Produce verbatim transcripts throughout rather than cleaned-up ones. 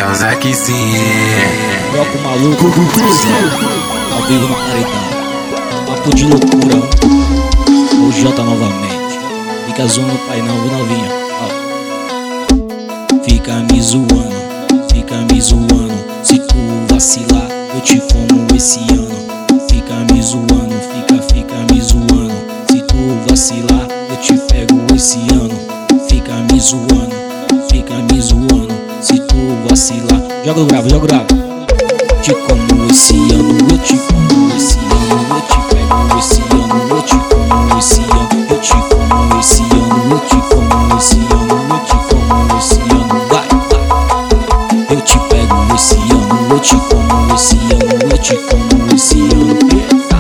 É o Zaquezinho. Bloco maluco, ao vivo no paredão. Papo de loucura, o Jota novamente. Fica zoando o pai não, viu novinha? Ó. Fica me zoando, fica me zoando. Se tu vacilar, eu te como esse ano. Fica me zoando, fica, fica me zoando. Se tu vacilar, eu te pego esse ano. Fica me zoando, fica me zoando. Se tu vacilar, joga o grave, joga o grave. Te como esse ano, eu te como esse ano. Eu te pego esse ano, eu te como esse ano. Eu te como esse ano, eu te como esse ano. Eu te como esse ano, vai, vai. Eu te pego esse ano, eu te como esse ano. Eu te como esse ano, eita.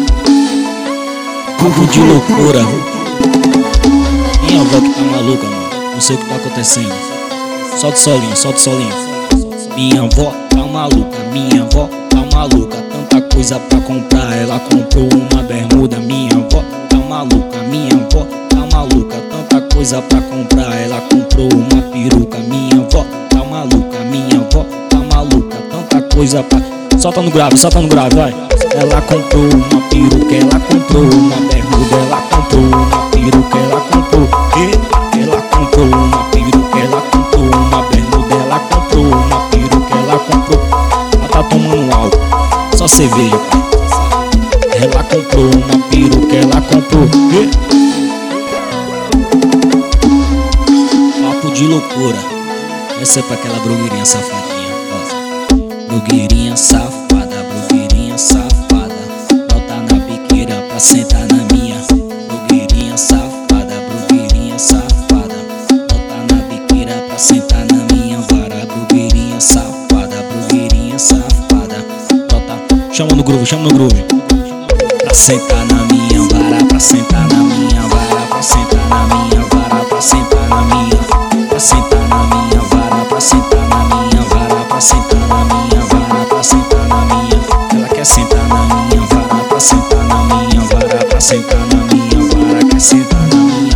Papo de loucura. Minha avó que tá maluca, mano. Não sei o que tá acontecendo. Solta o solinho, solta o solinho. Minha avó tá maluca, minha avó tá maluca. Tanta coisa pra comprar, ela comprou uma bermuda. Minha avó tá maluca, minha avó tá maluca. Tanta coisa pra comprar, ela comprou uma peruca. Minha avó tá maluca, minha avó tá maluca. Tanta coisa pra... Solta no grave, solta no grave, vai. Ela comprou uma peruca, ela comprou uma bermuda. Ela comprou uma peruca, ela comprou... Ela comprou uma peruca, ela comprou uma bermuda. Ela comprou uma peruca, ela comprou... Ela tá tomando álcool, só cerveja, pai. Ela comprou uma peruca, ela comprou... Papo de loucura. Essa é pra aquela blogueirinha safadinha, ó. Blogueirinha safada, blogueirinha safada. Bota na biqueira pra sentar na minha. Blogueirinha safada, blogueirinha safada. Bota na biqueira pra sentar na minha vara. Blogueirinha safada, blogueirinha safada. Bota... Chama no groove, chama no groove. Pra sentar na minha vara, pra sentar na minha vara. Pra sentar na minha vara, pra sentar na minha. Pra sentar na minha vara, pra sentar na minha vara. Pra sentar na minha vara, pra sentar na minha. Ela quer sentar na minha vara, pra sentar na minha vara. Pra sentar na minha vara, quer sentar na minha.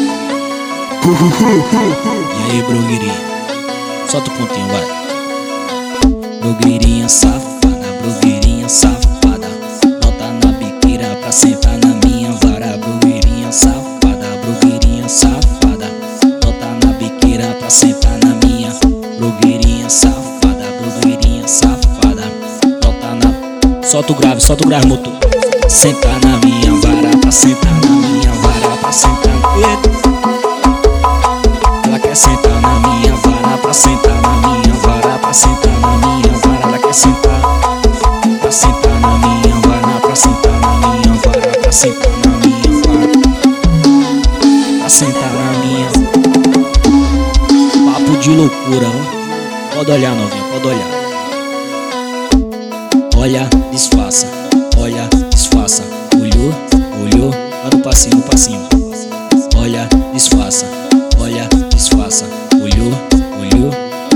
E aí, blogueirinha? Solta o pontinho, vai. Blogueirinha safada, blogueirinha safada. Bota na biqueira pra sentar na minha vara. Blogueirinha safada, blogueirinha safada. Bota na biqueira pra sentar na minha. Blogueirinha safada, blogueirinha safada. Bota na... Solta o grave, solta o grave, motor. Sentar na minha vara, pra sentar na minha vara. Pra sentar na... Ela quer sentar na minha vara, pra sentar na minha vara. Pra sentar na minha vara, ela quer sentar. Pra sentar na minha vara, pra sentar na minha vara. Pra sentar na minha vara. Pra sentar na minha. Papo de loucura, ó. Pode olhar, novinha, pode olhar. Olha, disfarça, olha, disfarça. Olhou, olhou, vai no passinho, no passinho. Olha, disfarça, olha, disfarça. Olhou, olhou.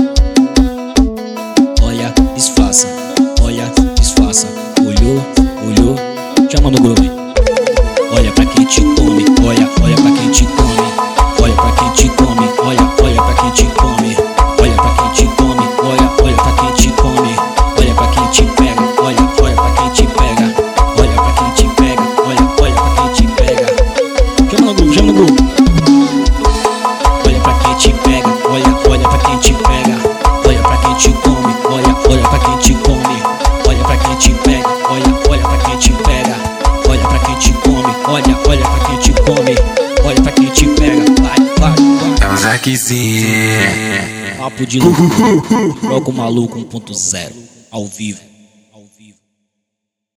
Olha, disfarça, olha, disfarça. Olhou, olhou. Chama no groove. Olha pra quem te come, olha, olha pra quem te come. Olha pra quem te come, olha, olha pra quem te come. Olha pra quem te come, olha, olha pra quem te come. Olha pra quem te pega, olha, olha pra quem te pega. Olha pra quem te pega, olha, olha pra quem te pega. Chama no grupo, chama no grupo. Olha pra quem te pega, olha, olha pra quem te pega. Olha pra quem te come, olha, olha pra quem te come. Olha pra quem te pega, olha, olha pra quem te pega. Olha pra quem te come, olha, olha pra quem te come. Olha pra quem te pega, vai, vai, vai. É o Zaquezinho. Papo de loucura. Bloco maluco um ponto zero, ao vivo.